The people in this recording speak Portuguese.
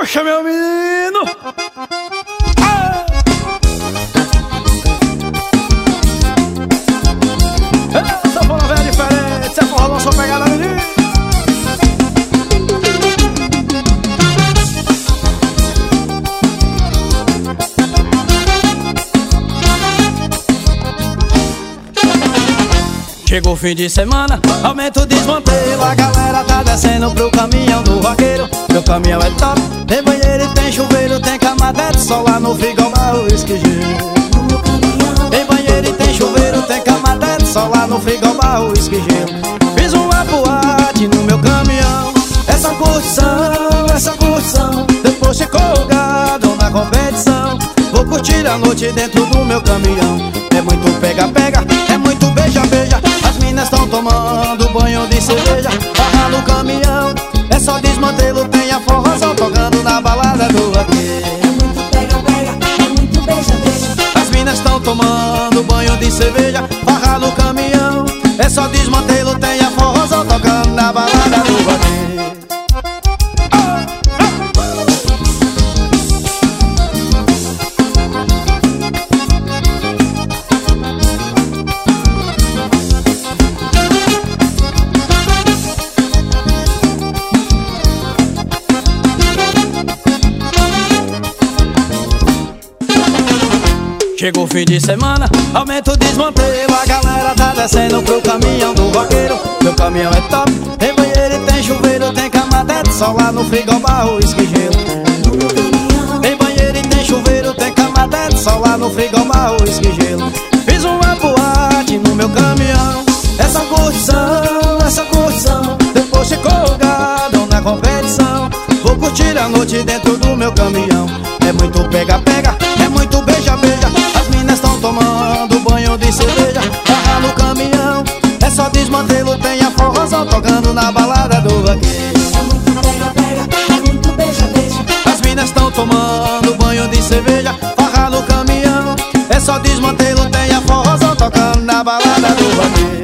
Puxa, meu menino! Ah! Essa forró velha é diferente, essa forró não só pegada, menino! Chegou o fim de semana, aumenta o desmantelo. A galera tá descendo pro caminhão do vaqueiro. Meu caminhão é top, tem banheiro e tem chuveiro. Tem cama de sol lá no frigobar, uísque gelo. Tem banheiro e tem chuveiro. Tem cama de sol lá no frigobar, uísque gelo. Fiz uma boate no meu caminhão. Essa curtição, depois ficou gado na competição. Vou curtir a noite dentro do meu caminhão. É muito pega-pega, é muito beija-beija. As minas estão tomando banho de cerveja. Barra no caminhão, é só desmantelo. Tem a forrozão tocando na balada do vaqueiro. É muito pega-pega, é muito beija-beija. As minas estão tomando banho de cerveja. Barra no caminhão, é só desmantelo. Tem a forrozão tocando na balada do vaqueiro. Chegou o fim de semana, aumenta o desmantelo. A galera tá descendo pro caminhão do vaqueiro. Meu caminhão é top, tem banheiro e tem chuveiro. Tem cama de sol lá no frigobar, uísque gelo. Tem banheiro e tem chuveiro. Tem cama de sol lá no frigobar, uísque gelo. Fiz uma boate no meu caminhão. Essa curtição, depois ficou gado na competição. Vou curtir a noite dentro do meu caminhão. É muito pega-pega, é muito beija-beija. As minas estão tomando banho de cerveja. Barra no caminhão, é só desmantelo. Tem a forrozão tocando na balada do vaqueiro. É muito pega-pega, é muito beija-beija. As minas estão tomando banho de cerveja. Barra no caminhão, é só desmantelo. Tem a forrozão tocando na balada do vaqueiro.